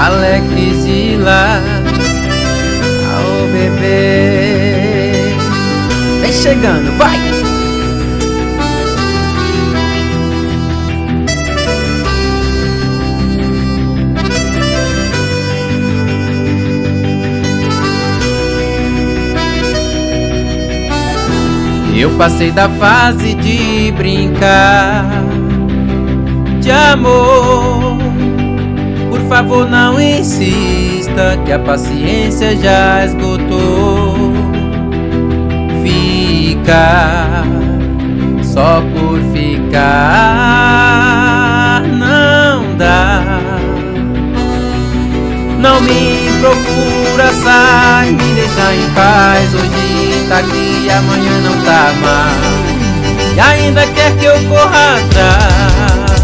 Alex de lá, ao bebê, vem chegando, vai! Eu passei da fase de brincar de amor. Por favor, não insista que a paciência já esgotou. Ficar só por ficar não dá. Não me procura, sai, me deixa em paz. Hoje tá aqui, amanhã não tá mais. E ainda quer que eu corra atrás.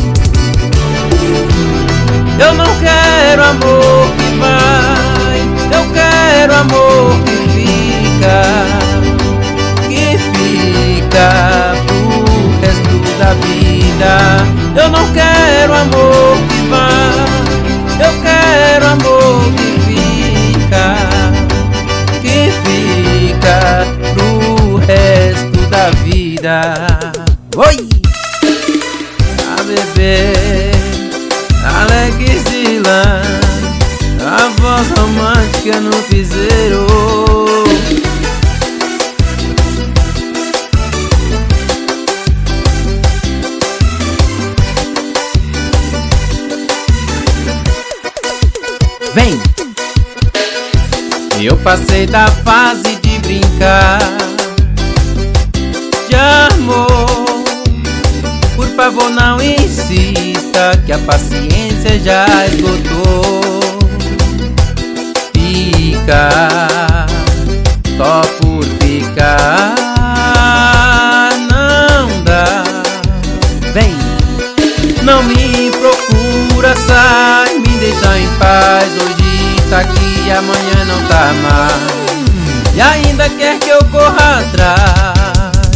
Eu não quero amor que vai, eu quero amor que fica pro resto da vida. Eu não quero amor que vai, eu quero amor que fica pro resto da vida. Oi! A bebê Alex de lá, a voz romântica no piseiro. Vem! Eu passei da fase de brincar de amor. Por favor, não insista que a paciência já esgotou. Fica só por ficar não dá. Vem! Não me procura, sai, me deixa em paz. Hoje tá aqui, amanhã não tá mais. E ainda quer que eu corra atrás.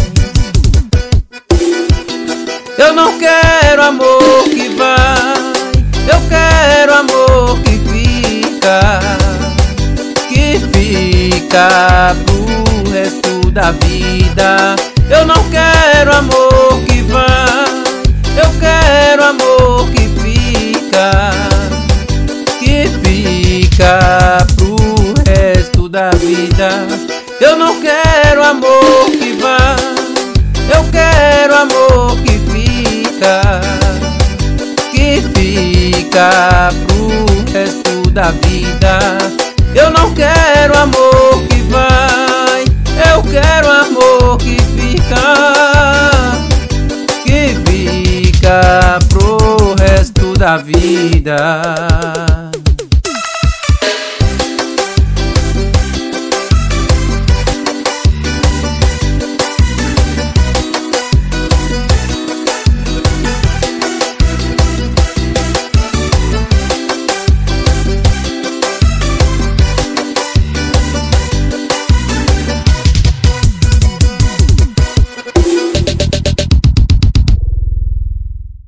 Eu não quero amor que vai, eu quero amor que fica pro resto da vida. Eu não quero amor que vai, eu quero amor que fica pro resto da vida. Eu não quero amor que vai, eu quero amor que fica pro resto da vida. Eu não quero amor que vai, eu quero amor que fica pro resto da vida.